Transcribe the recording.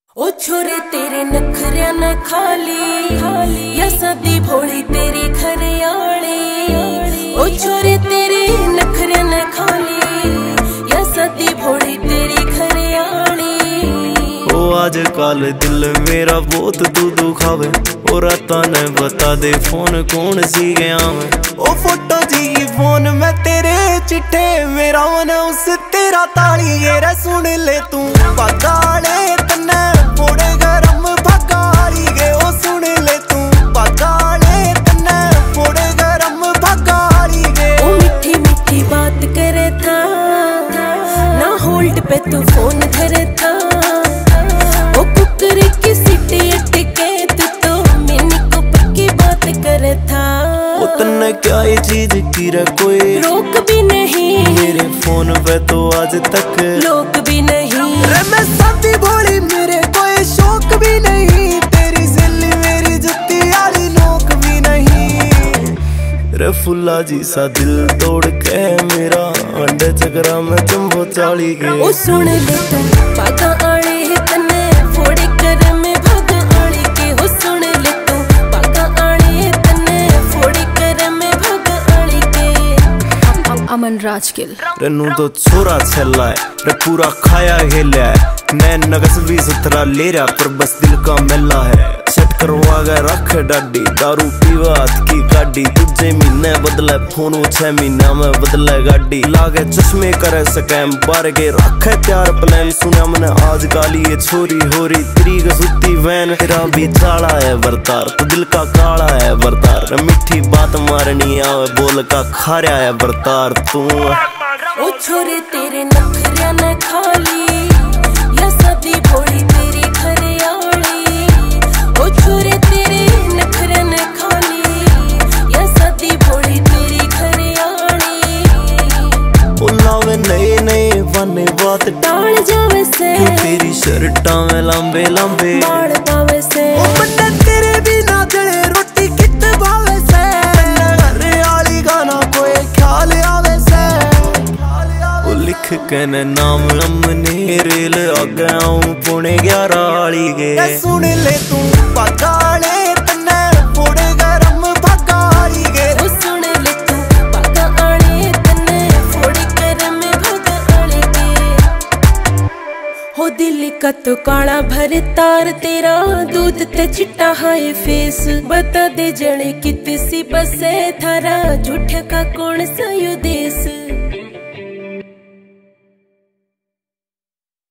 ओ छोरे तेरे नखरिया न खाली या सदी भोली तेरी घरयाली। ओ छोरे तेरे नखरिया न खाली या सदी भोली तेरी घरयाली। ओ आजकल दिल मेरा बहुत तू दुखावे। ओ राता ने बता दे फोन कौन सी गया मैं। ओ फोटो जी फोन में तेरे चिट्ठे मेरा मन उस तेरा ताली ये रे सुन ले तू पगाले तन्ने पोड़े गरम भगाली गे। ओ सुन ले तू पगाले तन्ने पोड़े गरम भगाली गे। ओ मीठी मीठी बात करे था ना होल्ड पे तू फोन धरे था। ओ कुकर की सीटी अटके तू तो मैंने को पक्की बात करे था। ओ तन्ने क्या ये चीज की रे कोई रोक भी नहीं मेरे फोन पे तो आज तक लोग भी नहीं। रे मैं साथी भोली मेरे कोई शौक भी नहीं। तेरी जिल्ली मेरी जुत्ती आली नोक भी नहीं। रे फुल्ला जी सा दिल तोड़ के मेरा अंडे चकरा में चंबो चाली गए। ओ सुन ले तू पागा आले है तन्ने फोड़े कर में भाग आली के। हो सुन ले तू पागा आले है तन्ने फोड़े कर में भाग आली के। अमन राजगिल रेनू तो छोरा छेला है रे पूरा खाया हिला है। नैन नगस भी सुथरा ले रहा पर बस दिल का मेला है। सेट करवा गए रख डाडी दारू पीवा हाथ की गाड़ी। तुझे महीने बदले फोन 6 महीना में बदले गाड़ी। लागे चश्मे करे स्कैम बार के रखे त्यार प्लान। सुना मैंने आज गाली ये छोरी हो रही तरीक सुती वैन। तेरा भी चाला है बरतार तो दिल का काला है बरतार। मीठी बात मारनी आवे बोल का खारा है बरतार तू। ओ छोरे तेरे नखरिया न खाली या सदी भोली तेरी घरयाली। ओ छोरे तेरे नखरिया न खाली या सदी भोली तेरी घरयाली। ओ लावे नए नए बने बात टाल जावे से तेरी शर्टां में लंबे लंबे बाल पावे से। ओ बन्ने तेरे बिना जड़े रोटी कित भावे से। हरियाली गाना कोई ख्याल आवे से। ओ लिख के न नाम हमने रेल आगे आऊं पुणे 11 वाली गे। सुन ले तू पगाले तन्ने पोड़े गरम भगाली गे। ओ सुन ले तू पागा आले तन्ने फोड़े कर में भाग आले के। हो दिल का तो काला भर तार तेरा दूध ते चिट्टा हाय फेस। बता दे जड़े कित सी बसे थारा झूठ का कौन सा यो देश।